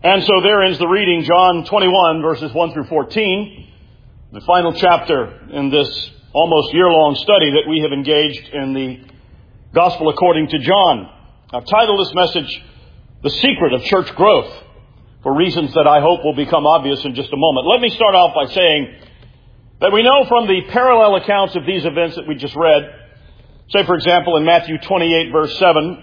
And so there ends the reading, John 21, verses 1 through 14, the final chapter in this almost year-long study that we have engaged in the Gospel according to John. I've titled this message, The Secret of Church Growth, for reasons that I hope will become obvious in just a moment. Let me start off by saying that we know from the parallel accounts of these events that we just read, say, for example, in Matthew 28, verse 7,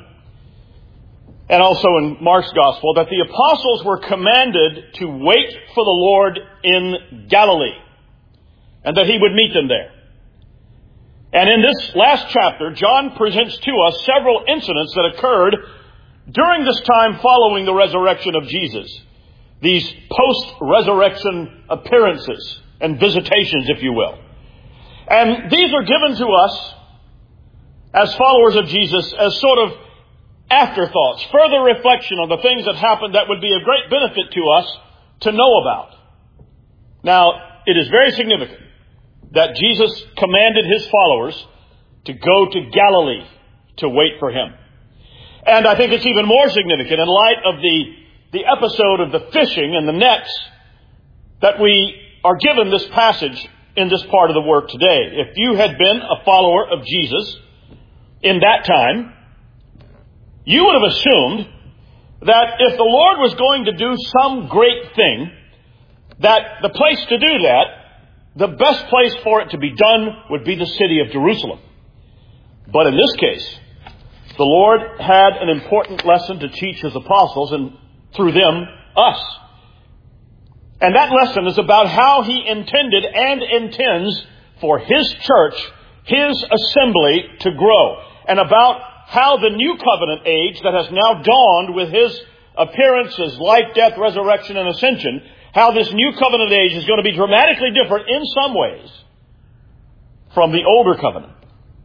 and also in Mark's Gospel, that the apostles were commanded to wait for the Lord in Galilee, and that he would meet them there. And in this last chapter, John presents to us several incidents that occurred during this time following the resurrection of Jesus. These post-resurrection appearances and visitations, if you will. And these are given to us as followers of Jesus as sort of afterthoughts, further reflection on the things that happened that would be of great benefit to us to know about. Now, it is very significant that Jesus commanded his followers to go to Galilee to wait for him. And I think it's even more significant in light of the episode of the fishing and the nets that we are given this passage in this part of the work today. If you had been a follower of Jesus in that time, you would have assumed that if the Lord was going to do some great thing, that the place to do that, the best place for it to be done would be the city of Jerusalem. But in this case, the Lord had an important lesson to teach his apostles and through them, us. And that lesson is about how he intended and intends for his church, his assembly to grow, and about how the new covenant age that has now dawned with his appearances, life, death, resurrection, and ascension, how this new covenant age is going to be dramatically different in some ways from the older covenant.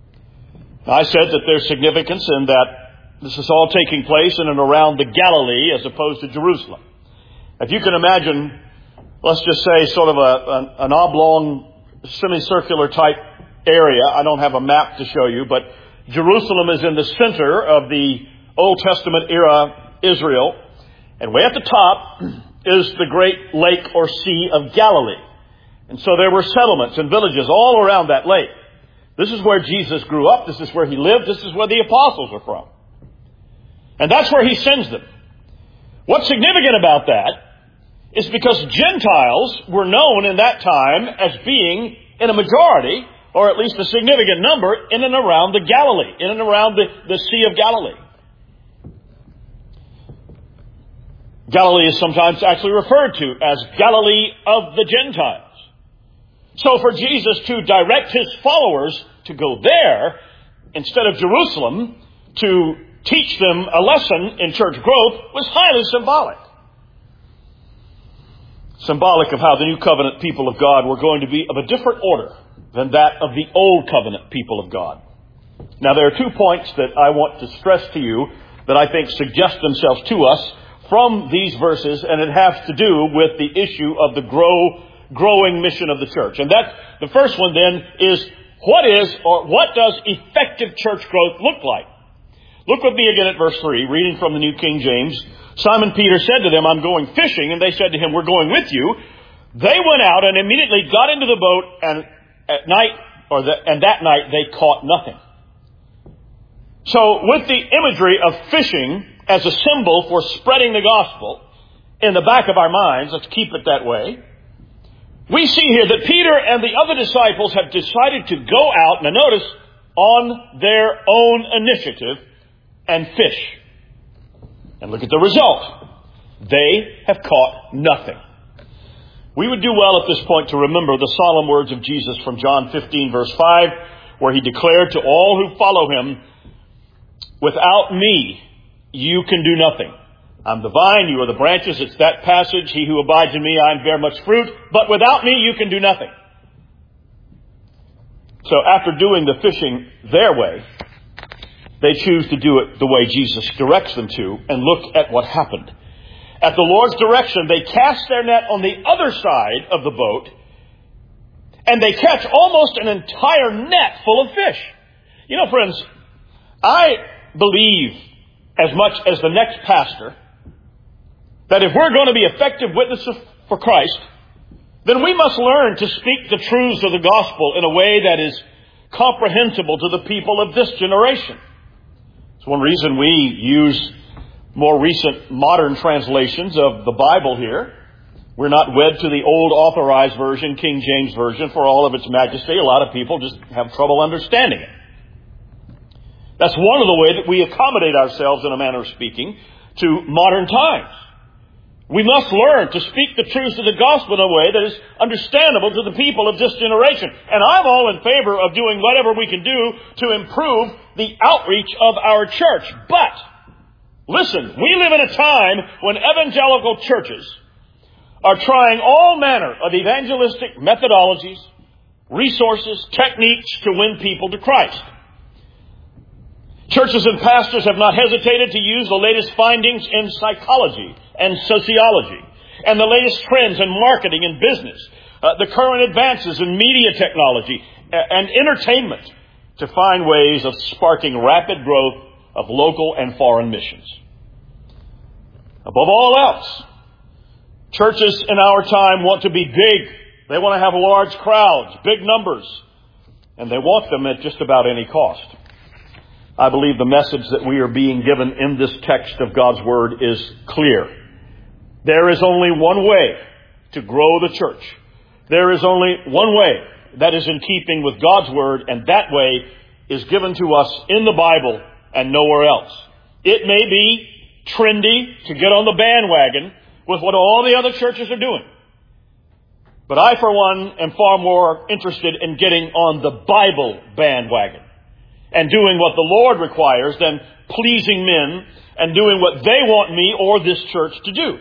I said that there's significance in that this is all taking place in and around the Galilee as opposed to Jerusalem. If you can imagine, let's just say sort of an oblong, semicircular type area. I don't have a map to show you, but Jerusalem is in the center of the Old Testament era Israel. And way at the top is the great lake or sea of Galilee. And so there were settlements and villages all around that lake. This is where Jesus grew up. This is where he lived. This is where the apostles are from. And that's where he sends them. What's significant about that is because Gentiles were known in that time as being in a majority, or at least a significant number, in and around the Galilee, in and around the Sea of Galilee. Galilee is sometimes actually referred to as Galilee of the Gentiles. So for Jesus to direct his followers to go there instead of Jerusalem to teach them a lesson in church growth was highly symbolic. Symbolic of how the new covenant people of God were going to be of a different order than that of the old covenant people of God. Now, there are 2 points that I want to stress to you that I think suggest themselves to us from these verses, and it has to do with the issue of the growing mission of the church. And that the first one then is what does effective church growth look like? Look with me again at verse 3, reading from the New King James. Simon Peter said to them, I'm going fishing, and they said to him, we're going with you. They went out and immediately got into the boat, and that night they caught nothing. So with the imagery of fishing as a symbol for spreading the gospel in the back of our minds, let's keep it that way, we see here that Peter and the other disciples have decided to go out, now notice, on their own initiative and fish. And look at the result. They have caught nothing. We would do well at this point to remember the solemn words of Jesus from John 15, verse 5, where he declared to all who follow him, without me, you can do nothing. I'm the vine, you are the branches. It's that passage. He who abides in me, I bear much fruit. But without me, you can do nothing. So after doing the fishing their way, they choose to do it the way Jesus directs them to, and look at what happened. At the Lord's direction, they cast their net on the other side of the boat, and they catch almost an entire net full of fish. You know, friends, I believe as much as the next pastor that if we're going to be effective witnesses for Christ, then we must learn to speak the truths of the gospel in a way that is comprehensible to the people of this generation. It's one reason we use more recent modern translations of the Bible here. We're not wed to the old authorized version, King James Version, for all of its majesty. A lot of people just have trouble understanding it. That's one of the ways that we accommodate ourselves, in a manner of speaking, to modern times. We must learn to speak the truths of the gospel in a way that is understandable to the people of this generation. And I'm all in favor of doing whatever we can do to improve the outreach of our church. But, listen, we live in a time when evangelical churches are trying all manner of evangelistic methodologies, resources, techniques to win people to Christ. Churches and pastors have not hesitated to use the latest findings in psychology and sociology, and the latest trends in marketing and business, the current advances in media technology and entertainment to find ways of sparking rapid growth of local and foreign missions. Above all else, churches in our time want to be big. They want to have large crowds, big numbers, and they want them at just about any cost. I believe the message that we are being given in this text of God's Word is clear. There is only one way to grow the church. There is only one way that is in keeping with God's Word, and that way is given to us in the Bible and nowhere else. It may be trendy to get on the bandwagon with what all the other churches are doing. But I, for one, am far more interested in getting on the Bible bandwagon and doing what the Lord requires than pleasing men and doing what they want me or this church to do.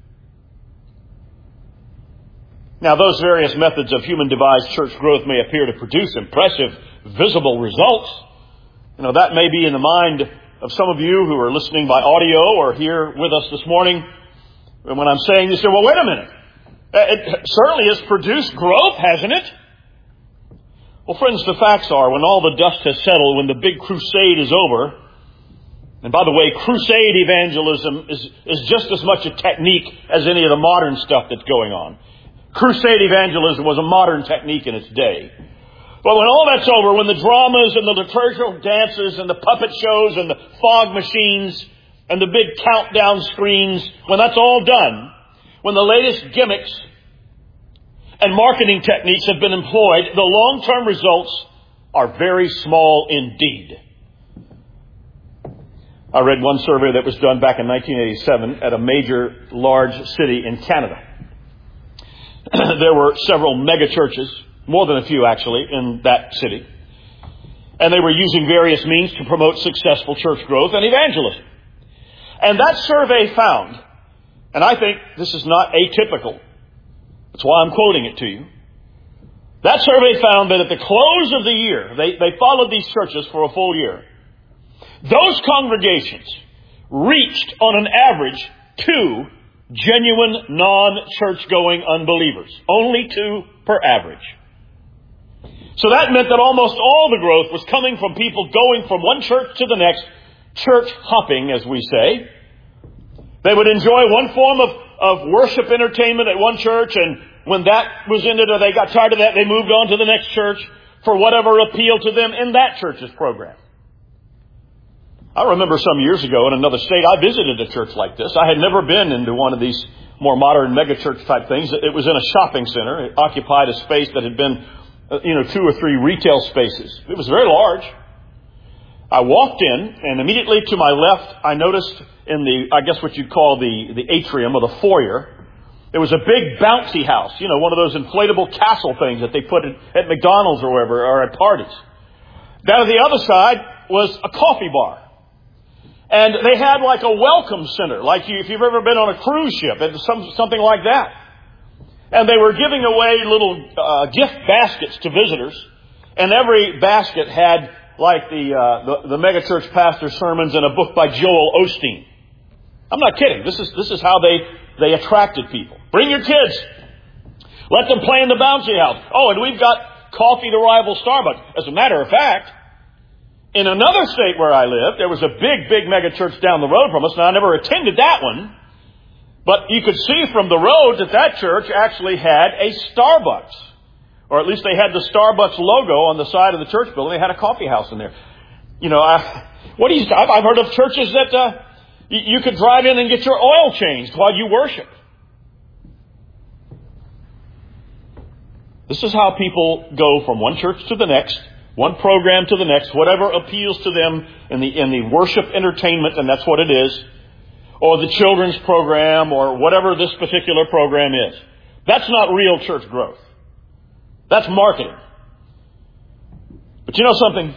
Now, those various methods of human devised church growth may appear to produce impressive, visible results. That may be in the mind of some of you who are listening by audio or here with us this morning. And when I'm saying this, you say, well, wait a minute. It certainly has produced growth, hasn't it? Well, friends, the facts are, when all the dust has settled, when the big crusade is over, and by the way, crusade evangelism is just as much a technique as any of the modern stuff that's going on. Crusade evangelism was a modern technique in its day. But when all that's over, when the dramas and the liturgical dances and the puppet shows and the fog machines and the big countdown screens, when that's all done, when the latest gimmicks and marketing techniques have been employed, the long-term results are very small indeed. I read one survey that was done back in 1987 at a major large city in Canada. There were several mega churches, more than a few actually, in that city. And they were using various means to promote successful church growth and evangelism. And that survey found, and I think this is not atypical, that's why I'm quoting it to you. That survey found that at the close of the year, they followed these churches for a full year. Those congregations reached on an average 2 genuine non-church-going unbelievers. Only 2 per average. So that meant that almost all the growth was coming from people going from one church to the next, church hopping, as we say. They would enjoy one form of worship entertainment at one church, and when that was ended or they got tired of that, they moved on to the next church for whatever appealed to them in that church's program. I remember some years ago in another state, I visited a church like this. I had never been into one of these more modern megachurch type things. It was in a shopping center. It occupied a space that had been, 2 or 3 retail spaces. It was very large. I walked in, and immediately to my left, I noticed in what you'd call the atrium or the foyer, there was a big bouncy house, one of those inflatable castle things that they put at McDonald's or wherever, or at parties. Down on the other side was a coffee bar. And they had like a welcome center, if you've ever been on a cruise ship, something like that. And they were giving away little gift baskets to visitors. And every basket had the megachurch pastor's sermons and a book by Joel Osteen. I'm not kidding. This is how they attracted people. Bring your kids. Let them play in the bouncy house. Oh, and we've got coffee to rival Starbucks. As a matter of fact, in another state where I lived, there was a big megachurch down the road from us. Now, I never attended that one. But you could see from the road that that church actually had a Starbucks. Or at least they had the Starbucks logo on the side of the church building. They had a coffee house in there. You know, I've heard of churches that you could drive in and get your oil changed while you worship. This is how people go from one church to the next, one program to the next, whatever appeals to them in the worship entertainment, and that's what it is, or the children's program, or whatever this particular program is. That's not real church growth. That's marketing. But you know something?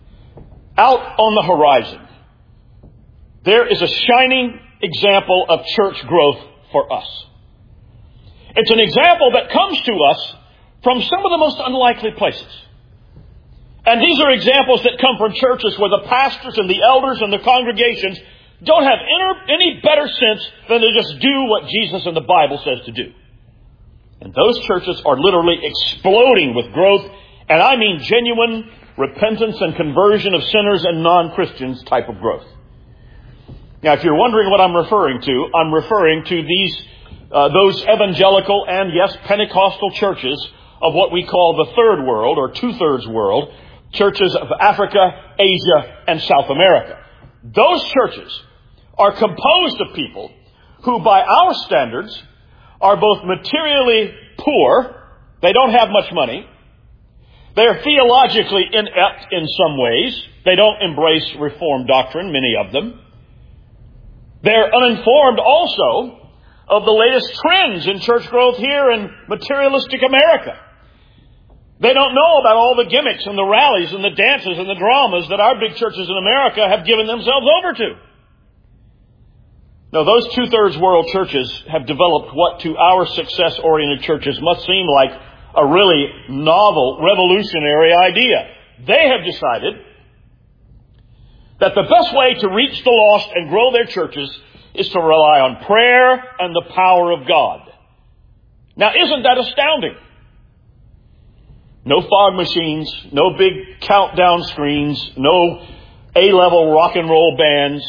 Out on the horizon, there is a shining example of church growth for us. It's an example that comes to us from some of the most unlikely places. And these are examples that come from churches where the pastors and the elders and the congregations don't have any better sense than to just do what Jesus and the Bible says to do. And those churches are literally exploding with growth, and I mean genuine repentance and conversion of sinners and non-Christians type of growth. Now, if you're wondering what I'm referring to those evangelical and, yes, Pentecostal churches of what we call the third world or two-thirds world, churches of Africa, Asia, and South America. Those churches are composed of people who, by our standards, are both materially poor, they don't have much money, they're theologically inept in some ways, they don't embrace Reformed doctrine, many of them. They're uninformed also of the latest trends in church growth here in materialistic America. They don't know about all the gimmicks and the rallies and the dances and the dramas that our big churches in America have given themselves over to. No, those two-thirds world churches have developed what to our success-oriented churches must seem like a really novel, revolutionary idea. They have decided that the best way to reach the lost and grow their churches is to rely on prayer and the power of God. Now, isn't that astounding? No fog machines, no big countdown screens, no A-level rock and roll bands,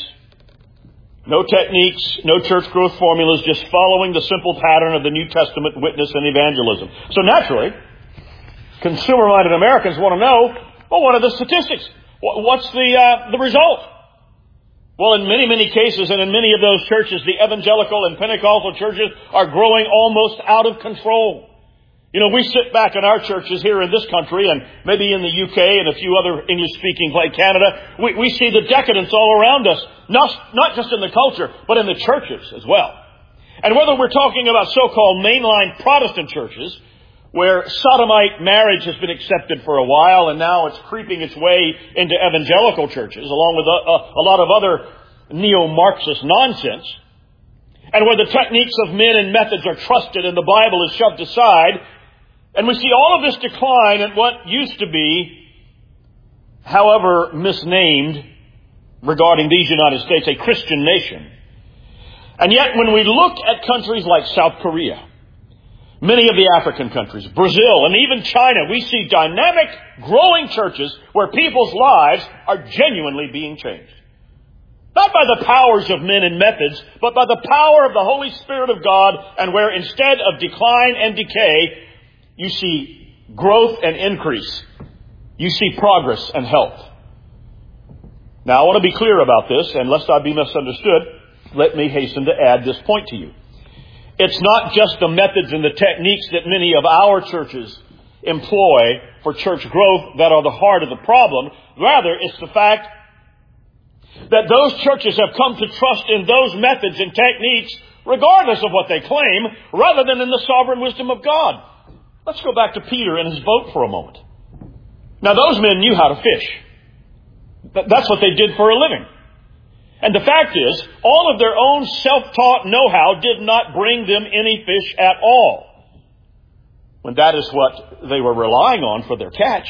no techniques, no church growth formulas, just following the simple pattern of the New Testament witness and evangelism. So naturally, consumer-minded Americans want to know, well, what are the statistics? What's the result? Well, in many, many cases, and in many of those churches, the evangelical and Pentecostal churches are growing almost out of control. You know, we sit back in our churches here in this country and maybe in the UK and a few other English-speaking like Canada. We see the decadence all around us, not just in the culture, but in the churches as well. And whether we're talking about so-called mainline Protestant churches, where sodomite marriage has been accepted for a while and now it's creeping its way into evangelical churches, along with a lot of other neo-Marxist nonsense, and where the techniques of men and methods are trusted and the Bible is shoved aside, and we see all of this decline in what used to be, however misnamed regarding these United States, a Christian nation. And yet when we look at countries like South Korea, many of the African countries, Brazil, and even China, we see dynamic, growing churches where people's lives are genuinely being changed. Not by the powers of men and methods, but by the power of the Holy Spirit of God, and where instead of decline and decay, you see growth and increase. You see progress and health. Now, I want to be clear about this, and lest I be misunderstood, let me hasten to add this point to you. It's not just the methods and the techniques that many of our churches employ for church growth that are the heart of the problem. Rather, it's the fact that those churches have come to trust in those methods and techniques regardless of what they claim, rather than in the sovereign wisdom of God. Let's go back to Peter and his boat for a moment. Now, those men knew how to fish. That's what they did for a living. And the fact is, all of their own self-taught know-how did not bring them any fish at all, when that is what they were relying on for their catch.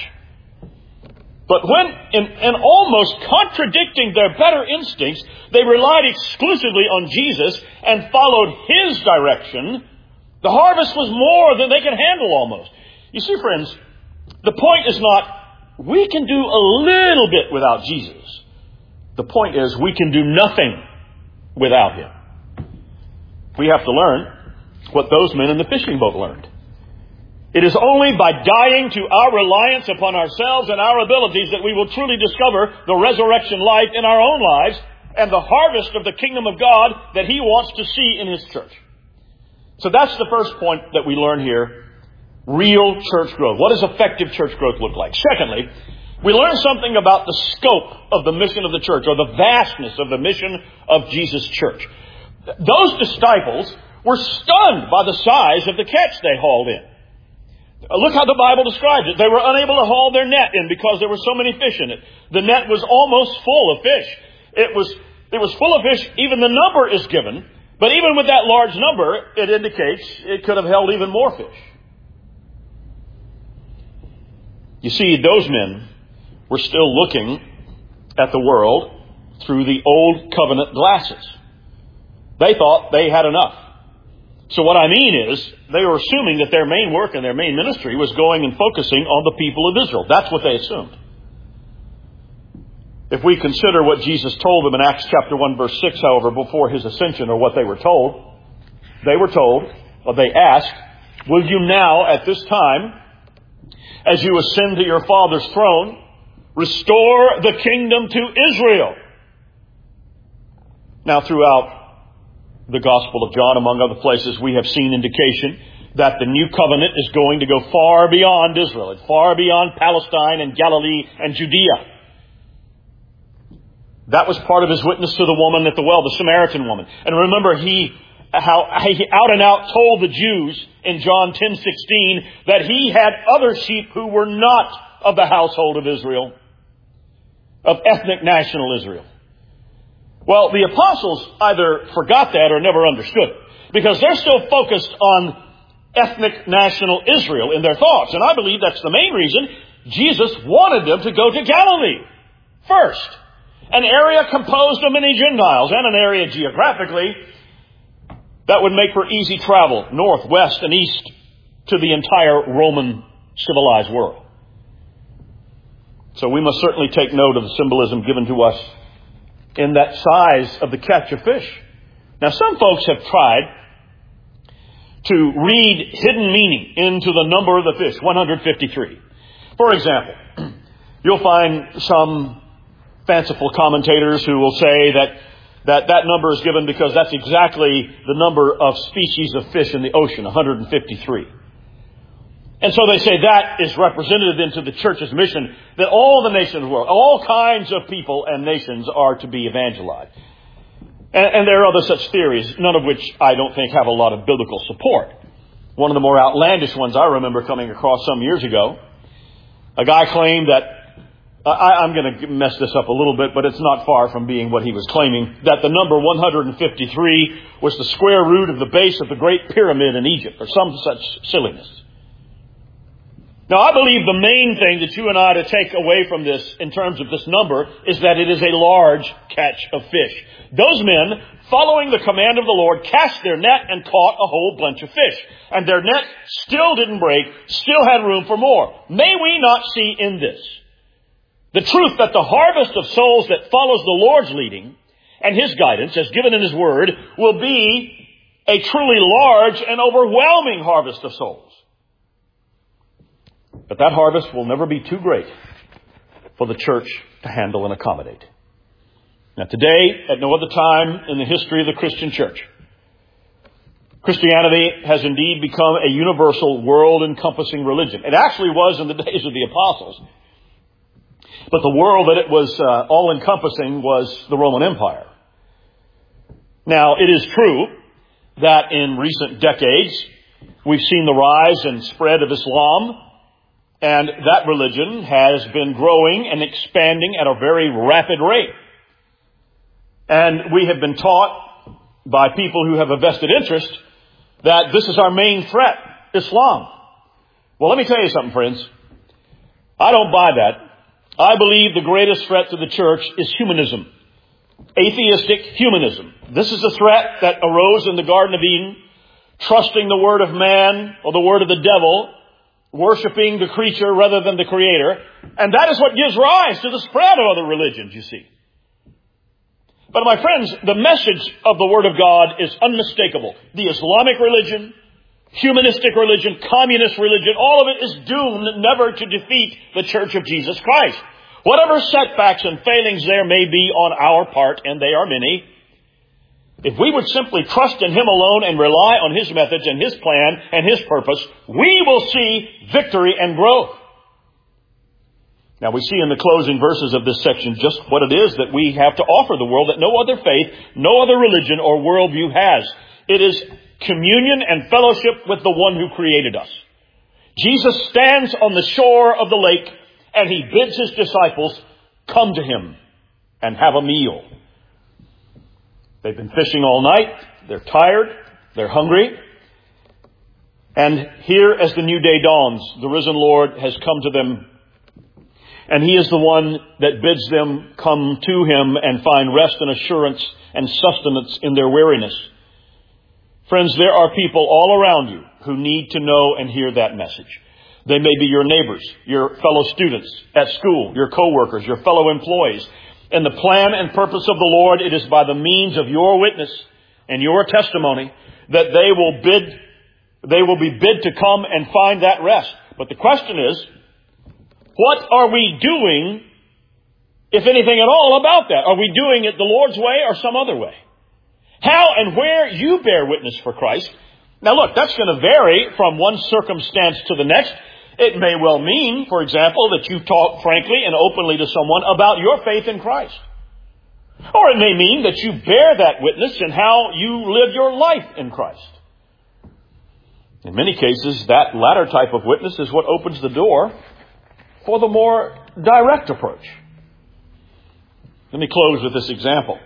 But when, in almost contradicting their better instincts, they relied exclusively on Jesus and followed His direction, the harvest was more than they could handle almost. You see, friends, the point is not, we can do a little bit without Jesus. The point is, we can do nothing without Him. We have to learn what those men in the fishing boat learned. It is only by dying to our reliance upon ourselves and our abilities that we will truly discover the resurrection life in our own lives and the harvest of the kingdom of God that He wants to see in His church. So that's the first point that we learn here. Real church growth. What does effective church growth look like? Secondly, we learn something about the scope of the mission of the church, or the vastness of the mission of Jesus' church. Those disciples were stunned by the size of the catch they hauled in. Look how the Bible describes it. They were unable to haul their net in because there were so many fish in it. The net was almost full of fish. It was full of fish. Even the number is given. But even with that large number, it indicates it could have held even more fish. You see, those men were still looking at the world through the old covenant glasses. They thought they had enough. So what I mean is, they were assuming that their main work and their main ministry was going and focusing on the people of Israel. That's what they assumed. If we consider what Jesus told them in Acts chapter 1 verse 6, however, before His ascension, or what they were told, they asked, "Will you now, at this time, as you ascend to your Father's throne, restore the kingdom to Israel?" Now, throughout the Gospel of John, among other places, we have seen indication that the new covenant is going to go far beyond Israel, and far beyond Palestine and Galilee and Judea. That was part of His witness to the woman at the well, the Samaritan woman. And remember, He out and out told the Jews in John 10:16 that He had other sheep who were not of the household of Israel, of ethnic national Israel. Well, the apostles either forgot that or never understood it, because they're still focused on ethnic national Israel in their thoughts. And I believe that's the main reason Jesus wanted them to go to Galilee first. An area composed of many Gentiles, and an area geographically that would make for easy travel north, west, and east to the entire Roman civilized world. So we must certainly take note of the symbolism given to us in that size of the catch of fish. Now, some folks have tried to read hidden meaning into the number of the fish, 153. For example, you'll find some fanciful commentators who will say that number is given because that's exactly the number of species of fish in the ocean, 153. And so they say that is represented into the church's mission, that all the nations of the world, all kinds of people and nations are to be evangelized. And there are other such theories, none of which I don't think have a lot of biblical support. One of the more outlandish ones I remember coming across some years ago, a guy claimed that, I'm going to mess this up a little bit, but it's not far from being what he was claiming, that the number 153 was the square root of the base of the Great Pyramid in Egypt, or some such silliness. Now, I believe the main thing that you and I are to take away from this in terms of this number is that it is a large catch of fish. Those men, following the command of the Lord, cast their net and caught a whole bunch of fish. And their net still didn't break, still had room for more. May we not see in this the truth that the harvest of souls that follows the Lord's leading and His guidance, as given in His Word, will be a truly large and overwhelming harvest of souls. But that harvest will never be too great for the church to handle and accommodate. Now, today, at no other time in the history of the Christian church, Christianity has indeed become a universal, world-encompassing religion. It actually was in the days of the apostles. But the world that it was all-encompassing was the Roman Empire. Now, it is true that in recent decades, we've seen the rise and spread of Islam, and that religion has been growing and expanding at a very rapid rate. And we have been taught by people who have a vested interest that this is our main threat, Islam. Well, let me tell you something, friends. I don't buy that. I believe the greatest threat to the church is humanism. Atheistic humanism. This is a threat that arose in the Garden of Eden, trusting the word of man or the word of the devil, worshiping the creature rather than the creator. And that is what gives rise to the spread of other religions, you see. But my friends, the message of the Word of God is unmistakable. The Islamic religion, humanistic religion, communist religion, all of it is doomed never to defeat the Church of Jesus Christ. Whatever setbacks and failings there may be on our part, and they are many, if we would simply trust in Him alone and rely on His methods and His plan and His purpose, we will see victory and growth. Now we see in the closing verses of this section just what it is that we have to offer the world that no other faith, no other religion or worldview has. It is communion and fellowship with the one who created us. Jesus stands on the shore of the lake and He bids His disciples come to Him and have a meal. They've been fishing all night. They're tired. They're hungry. And here as the new day dawns, the risen Lord has come to them. And He is the one that bids them come to Him and find rest and assurance and sustenance in their weariness. Friends, there are people all around you who need to know and hear that message. They may be your neighbors, your fellow students at school, your co-workers, your fellow employees. In the plan and purpose of the Lord, it is by the means of your witness and your testimony that they will be bid to come and find that rest. But the question is, what are we doing, if anything at all, about that? Are we doing it the Lord's way or some other way? How and where you bear witness for Christ. Now look, that's going to vary from one circumstance to the next. It may well mean, for example, that you talk frankly and openly to someone about your faith in Christ. Or it may mean that you bear that witness in how you live your life in Christ. In many cases, that latter type of witness is what opens the door for the more direct approach. Let me close with this example.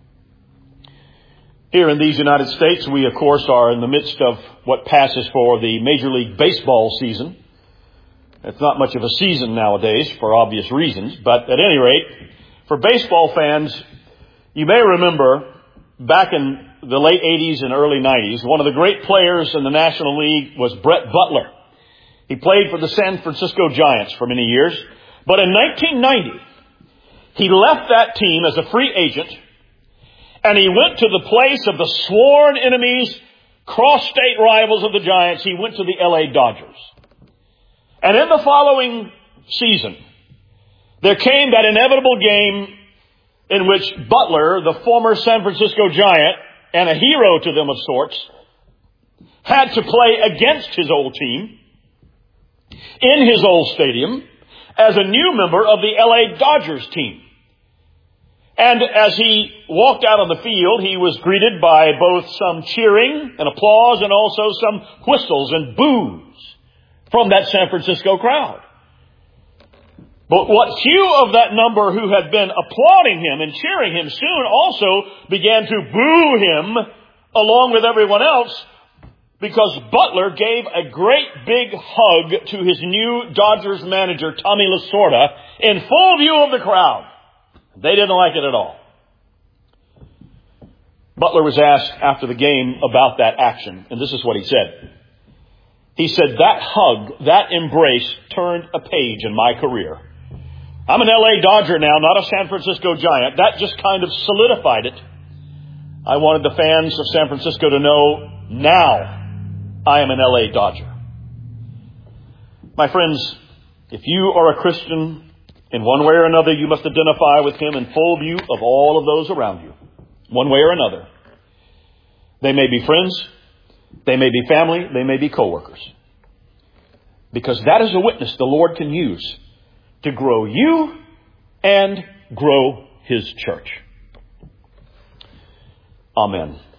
Here in these United States, we of course are in the midst of what passes for the Major League Baseball season. It's not much of a season nowadays for obvious reasons, but at any rate, for baseball fans, you may remember back in the late 80s and early 90s, one of the great players in the National League was Brett Butler. He played for the San Francisco Giants for many years, but in 1990, he left that team as a free agent, and he went to the place of the sworn enemies, cross-state rivals of the Giants. He went to the LA Dodgers. And in the following season, there came that inevitable game in which Butler, the former San Francisco Giant, and a hero to them of sorts, had to play against his old team in his old stadium as a new member of the LA Dodgers team. And as he walked out on the field, he was greeted by both some cheering and applause and also some whistles and boos from that San Francisco crowd. But what few of that number who had been applauding him and cheering him soon also began to boo him along with everyone else, because Butler gave a great big hug to his new Dodgers manager, Tommy Lasorda, in full view of the crowd. They didn't like it at all. Butler was asked after the game about that action, and this is what he said. He said, "That hug, that embrace turned a page in my career. I'm an LA Dodger now, not a San Francisco Giant. That just kind of solidified it. I wanted the fans of San Francisco to know, now I am an LA Dodger." My friends, if you are a Christian, in one way or another, you must identify with Him in full view of all of those around you, one way or another. They may be friends, they may be family, they may be co-workers. Because that is a witness the Lord can use to grow you and grow His church. Amen.